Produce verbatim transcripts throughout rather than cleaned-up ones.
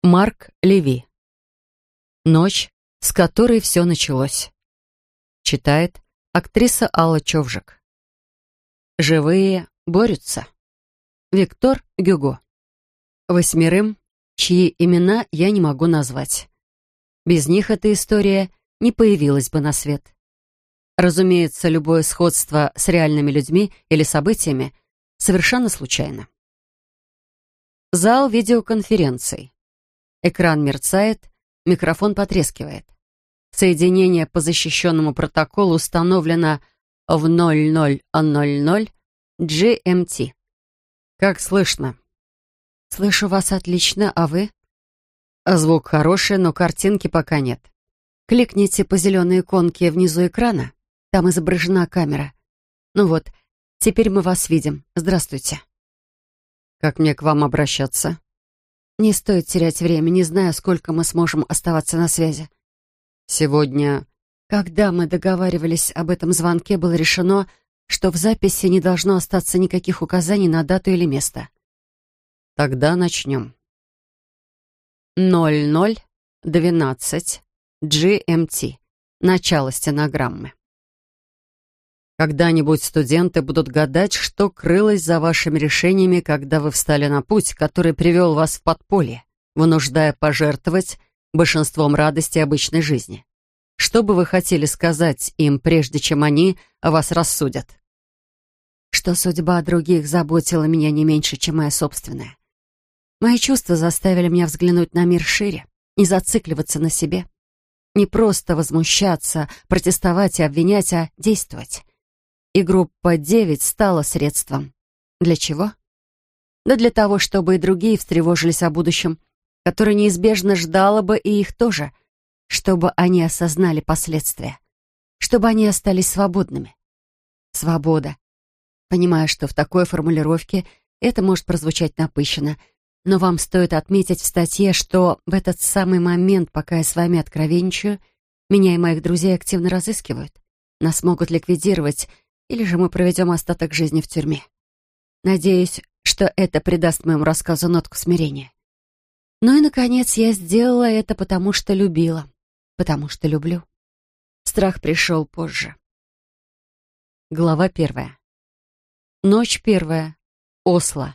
Марк Леви. Ночь, с которой все началось. Читает актриса Алла Човжик. Живые борются. Виктор Гюго. Восьмерым, чьи имена я не могу назвать. Без них эта история не появилась бы на свет. Разумеется, любое сходство с реальными людьми или событиями совершенно случайно. Зал видеоконференций. Экран мерцает, микрофон потрескивает. Соединение по защищенному протоколу установлено в ноль ноль ноль ноль джи эм ти. Как слышно? Слышу вас отлично, а вы? Звук хороший, но картинки пока нет. Кликните по зеленой иконке внизу экрана. Там изображена камера. Ну вот, теперь мы вас видим. Здравствуйте. Как мне к вам обращаться? Не стоит терять время, не знаю, сколько мы сможем оставаться на связи. Сегодня, когда мы договаривались об этом звонке, было решено, что в записи не должно остаться никаких указаний на дату или место. Тогда начнем. ноль ноль двенадцать джи эм ти. Начало стенограммы. Когда-нибудь студенты будут гадать, что крылось за вашими решениями, когда вы встали на путь, который привел вас в подполье, вынуждая пожертвовать большинством радости обычной жизни. Что бы вы хотели сказать им, прежде чем они о вас рассудят? Что судьба других заботила меня не меньше, чем моя собственная. Мои чувства заставили меня взглянуть на мир шире, не зацикливаться на себе. Не просто возмущаться, протестовать и обвинять, а действовать. И группа девять стала средством. Для чего? Да для того, чтобы и другие встревожились о будущем, которое неизбежно ждало бы и их тоже, чтобы они осознали последствия, чтобы они остались свободными. Свобода. Понимаю, что в такой формулировке это может прозвучать напыщенно, но вам стоит отметить в статье, что в этот самый момент, пока я с вами откровенничаю, меня и моих друзей активно разыскивают. Нас могут ликвидировать, или же мы проведем остаток жизни в тюрьме. Надеюсь, что это придаст моему рассказу нотку смирения. Ну и, наконец, я сделала это, потому что любила, потому что люблю. Страх пришел позже. Глава первая. Ночь первая. Осло.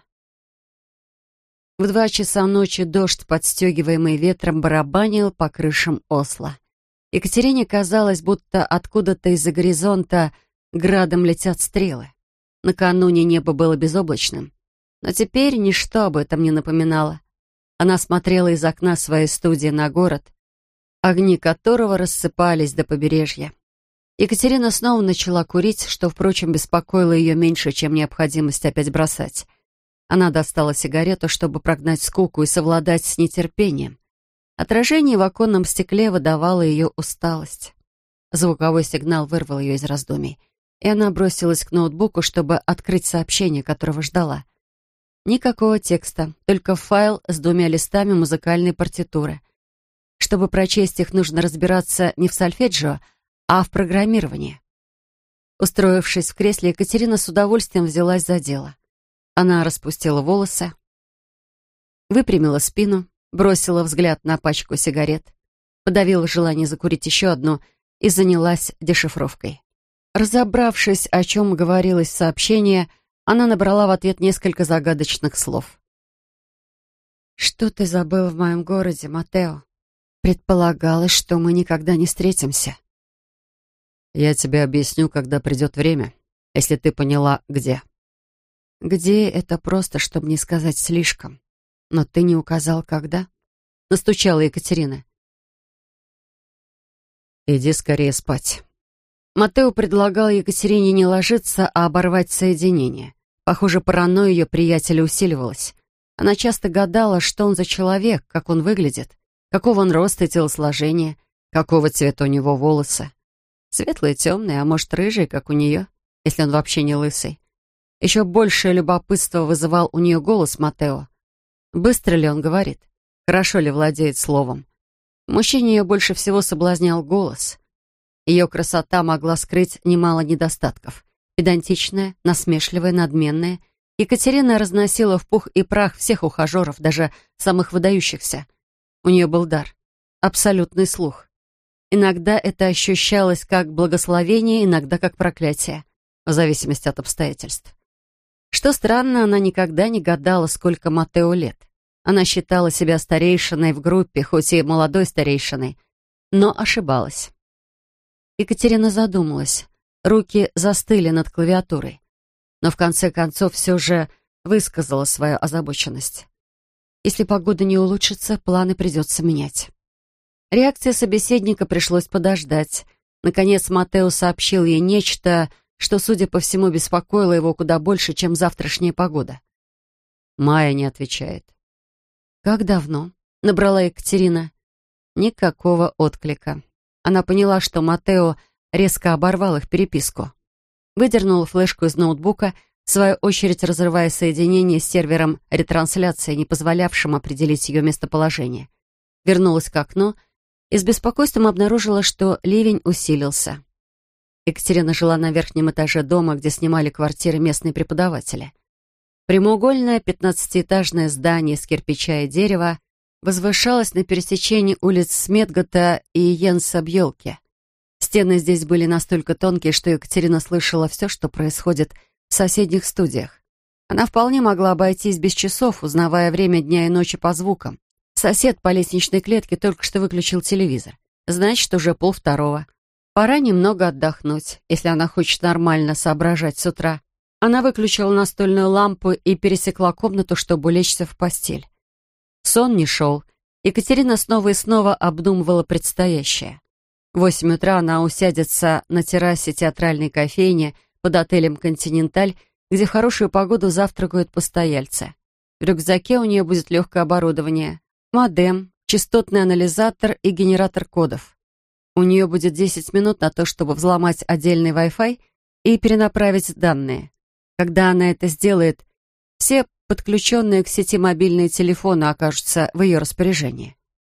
В два часа ночи дождь, подстегиваемый ветром, барабанил по крышам Осло. Екатерине казалось, будто откуда-то из-за горизонта градом летят стрелы. Накануне небо было безоблачным, но теперь ничто об этом не напоминало. Она смотрела из окна своей студии на город, огни которого рассыпались до побережья. Екатерина снова начала курить, что, впрочем, беспокоило ее меньше, чем необходимость опять бросать. Она достала сигарету, чтобы прогнать скуку и совладать с нетерпением. Отражение в оконном стекле выдавало ее усталость. Звуковой сигнал вырвал ее из раздумий, и она бросилась к ноутбуку, чтобы открыть сообщение, которого ждала. Никакого текста, только файл с двумя листами музыкальной партитуры. Чтобы прочесть их, нужно разбираться не в сольфеджио, а в программировании. Устроившись в кресле, Екатерина с удовольствием взялась за дело. Она распустила волосы, выпрямила спину, бросила взгляд на пачку сигарет, подавила желание закурить еще одну и занялась дешифровкой. Разобравшись, о чем говорилось в сообщении, она набрала в ответ несколько загадочных слов. «Что ты забыл в моем городе, Матео? Предполагалось, что мы никогда не встретимся». «Я тебе объясню, когда придет время, если ты поняла, где». «Где — это просто, чтобы не сказать слишком. Но ты не указал, когда?» — настучала Екатерина. «Иди скорее спать». Матео предлагал Екатерине не ложиться, а оборвать соединение. Похоже, паранойя ее приятеля усиливалась. Она часто гадала, что он за человек, как он выглядит, какого он роста и телосложения, какого цвета у него волосы. Светлые, темные, а может, рыжие, как у нее, если он вообще не лысый. Еще большее любопытство вызывал у нее голос Матео. Быстро ли он говорит? Хорошо ли владеет словом? Мужчине ее больше всего соблазнял голос. Ее красота могла скрыть немало недостатков. Педантичная, насмешливая, надменная. Екатерина разносила в пух и прах всех ухажеров, даже самых выдающихся. У нее был дар, абсолютный слух. Иногда это ощущалось как благословение, иногда как проклятие, в зависимости от обстоятельств. Что странно, она никогда не гадала, сколько Матео лет. Она считала себя старейшиной в группе, хоть и молодой старейшиной, но ошибалась. Екатерина задумалась. Руки застыли над клавиатурой, но в конце концов все же высказала свою озабоченность. Если погода не улучшится, планы придется менять. Реакция собеседника пришлось подождать. Наконец Матео сообщил ей нечто, что, судя по всему, беспокоило его куда больше, чем завтрашняя погода. Майя не отвечает. «Как давно?» — набрала Екатерина. Никакого отклика. Она поняла, что Матео резко оборвал их переписку. Выдернула флешку из ноутбука, в свою очередь разрывая соединение с сервером ретрансляции, не позволявшим определить ее местоположение. Вернулась к окну и с беспокойством обнаружила, что ливень усилился. Екатерина жила на верхнем этаже дома, где снимали квартиры местные преподаватели. Прямоугольное пятнадцатиэтажное здание из кирпича и дерева возвышалось на пересечении улиц Сметгота и Йенса Бьелки. Стены здесь были настолько тонкие, что Екатерина слышала все, что происходит в соседних студиях. Она вполне могла обойтись без часов, узнавая время дня и ночи по звукам. Сосед по лестничной клетке только что выключил телевизор. Значит, уже полвторого. Пора немного отдохнуть, если она хочет нормально соображать с утра. Она выключила настольную лампу и пересекла комнату, чтобы улечься в постель. Сон не шел. Екатерина снова и снова обдумывала предстоящее. В восемь утра она усядется на террасе театральной кофейни под отелем «Континенталь», где в хорошую погоду завтракают постояльцы. В рюкзаке у нее будет легкое оборудование, модем, частотный анализатор и генератор кодов. У нее будет десять минут на то, чтобы взломать отдельный Wi-Fi и перенаправить данные. Когда она это сделает, все подключенные к сети мобильные телефоны окажутся в ее распоряжении.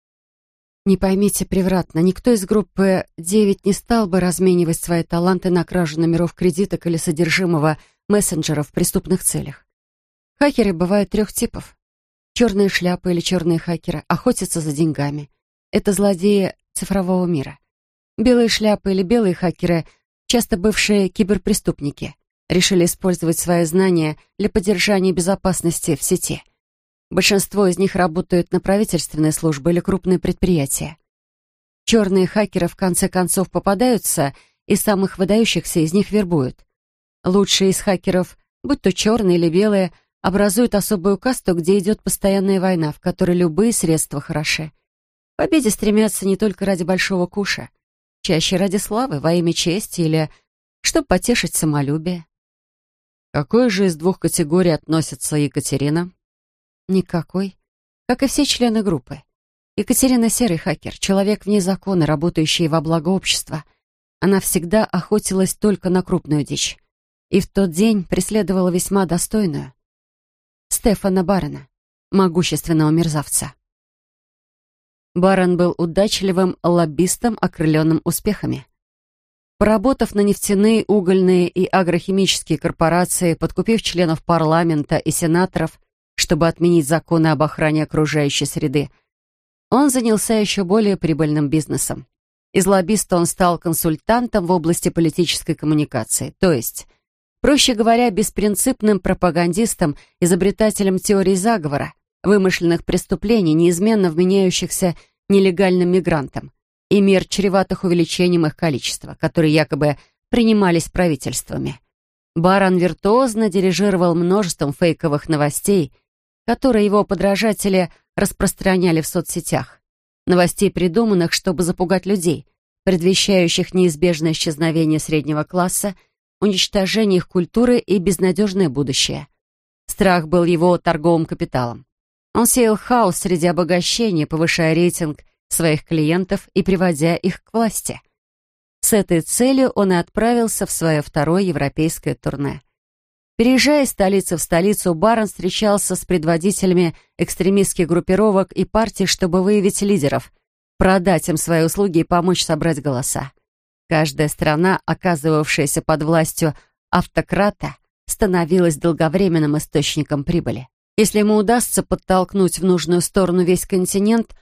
Не поймите превратно, никто из группы девять не стал бы разменивать свои таланты на кражу номеров кредиток или содержимого мессенджеров в преступных целях. Хакеры бывают трех типов. Черные шляпы или черные хакеры охотятся за деньгами. Это злодеи цифрового мира. Белые шляпы или белые хакеры, часто бывшие киберпреступники, решили использовать свои знания для поддержания безопасности в сети. Большинство из них работают на правительственные службы или крупные предприятия. Черные хакеры в конце концов попадаются, и самых выдающихся из них вербуют. Лучшие из хакеров, будь то черные или белые, образуют особую касту, где идет постоянная война, в которой любые средства хороши. К победе стремятся не только ради большого куша, чаще ради славы, во имя чести или чтобы потешить самолюбие. К какой же из двух категорий относится Екатерина? Никакой. Как и все члены группы. Екатерина — серый хакер, человек вне закона, работающий во благо общества. Она всегда охотилась только на крупную дичь. И в тот день преследовала весьма достойную. Стефана Барона, могущественного мерзавца. Барон был удачливым лоббистом, окрыленным успехами. Поработав на нефтяные, угольные и агрохимические корпорации, подкупив членов парламента и сенаторов, чтобы отменить законы об охране окружающей среды, он занялся еще более прибыльным бизнесом. Из лоббиста он стал консультантом в области политической коммуникации, то есть, проще говоря, беспринципным пропагандистом, изобретателем теорий заговора, вымышленных преступлений, неизменно вменяющихся нелегальным мигрантам, и мер, чреватых увеличением их количества, которые якобы принимались правительствами. Барон виртуозно дирижировал множеством фейковых новостей, которые его подражатели распространяли в соцсетях. Новостей, придуманных, чтобы запугать людей, предвещающих неизбежное исчезновение среднего класса, уничтожение их культуры и безнадежное будущее. Страх был его торговым капиталом. Он сеял хаос среди обогащения, повышая рейтинг своих клиентов и приводя их к власти. С этой целью он и отправился в свое второе европейское турне. Переезжая из столицы в столицу, барон встречался с предводителями экстремистских группировок и партий, чтобы выявить лидеров, продать им свои услуги и помочь собрать голоса. Каждая страна, оказывавшаяся под властью автократа, становилась долговременным источником прибыли. Если ему удастся подтолкнуть в нужную сторону весь континент,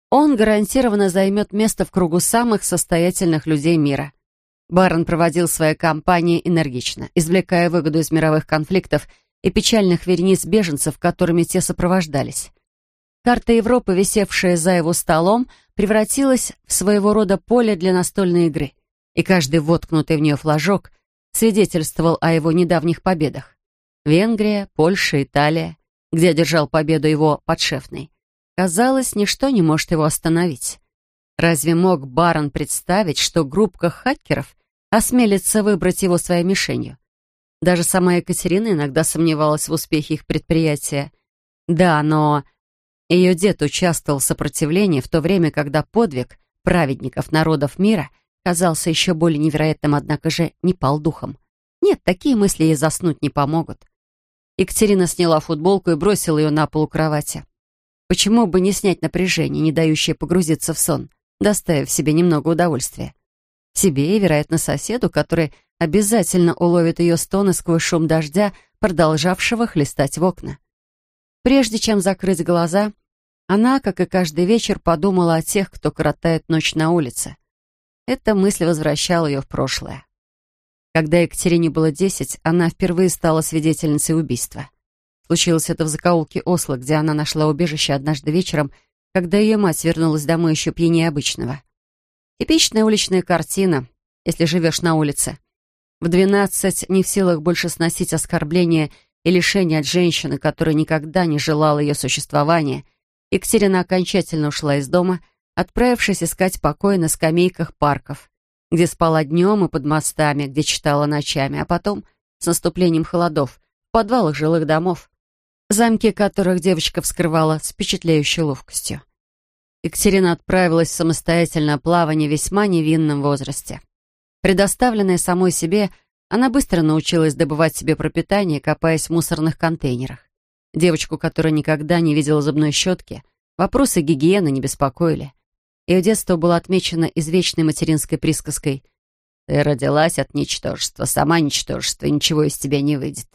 он гарантированно займет место в кругу самых состоятельных людей мира. Барон проводил свои кампании энергично, извлекая выгоду из мировых конфликтов и печальных верениц беженцев, которыми те сопровождались. Карта Европы, висевшая за его столом, превратилась в своего рода поле для настольной игры, и каждый воткнутый в нее флажок свидетельствовал о его недавних победах. Венгрия, Польша, Италия, где одержал победу его подшефный. Казалось, ничто не может его остановить. Разве мог барон представить, что группка хакеров осмелится выбрать его своей мишенью? Даже сама Екатерина иногда сомневалась в успехе их предприятия. Да, но ее дед участвовал в сопротивлении в то время, когда подвиг праведников народов мира казался еще более невероятным, однако же не пал духом. Нет, такие мысли ей заснуть не помогут. Екатерина сняла футболку и бросила ее на пол у кровати. Почему бы не снять напряжение, не дающее погрузиться в сон, доставив себе немного удовольствия? Себе и, вероятно, соседу, который обязательно уловит ее стоны сквозь шум дождя, продолжавшего хлестать в окна. Прежде чем закрыть глаза, она, как и каждый вечер, подумала о тех, кто коротает ночь на улице. Эта мысль возвращала ее в прошлое. Когда Екатерине было десять, она впервые стала свидетельницей убийства. Случилось это в закоулке Осло, где она нашла убежище однажды вечером, когда ее мать вернулась домой еще пьянее обычного. Типичная уличная картина, если живешь на улице. В двенадцать не в силах больше сносить оскорбления и лишения от женщины, которая никогда не желала ее существования, Екатерина окончательно ушла из дома, отправившись искать покоя на скамейках парков, где спала днем и под мостами, где читала ночами, а потом, с наступлением холодов, в подвалах жилых домов, замки которых девочка вскрывала с впечатляющей ловкостью. Екатерина отправилась в самостоятельное плавание в весьма невинном возрасте. Предоставленная самой себе, она быстро научилась добывать себе пропитание, копаясь в мусорных контейнерах. Девочку, которая никогда не видела зубной щетки, вопросы гигиены не беспокоили. Ее детство было отмечено извечной материнской присказкой: «Ты родилась от ничтожества, сама ничтожество, и ничего из тебя не выйдет».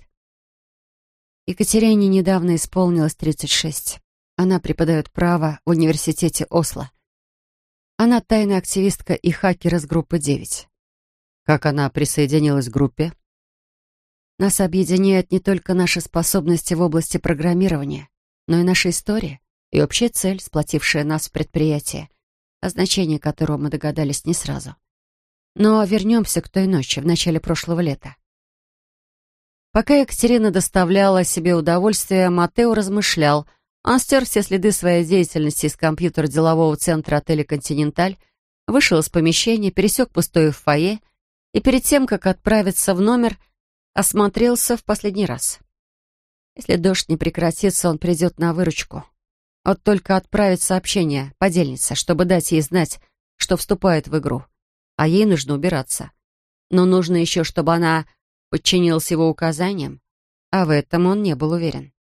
Екатерине недавно исполнилось тридцать шесть. Она преподает право в университете Осло. Она тайная активистка и хакер из группы девять. Как она присоединилась к группе? Нас объединяют не только наши способности в области программирования, но и наша история и общая цель, сплотившая нас в предприятии, о значении которого мы догадались не сразу. Но вернемся к той ночи, в начале прошлого лета. Пока Екатерина доставляла себе удовольствие, Матео размышлял. Он стер все следы своей деятельности из компьютера делового центра отеля «Континенталь», вышел из помещения, пересек пустое фойе и перед тем, как отправиться в номер, осмотрелся в последний раз. Если дождь не прекратится, он придет на выручку. Вот только отправить сообщение подельнице, чтобы дать ей знать, что вступает в игру. А ей нужно убираться. Но нужно еще, чтобы она подчинилась его указаниям, а в этом он не был уверен.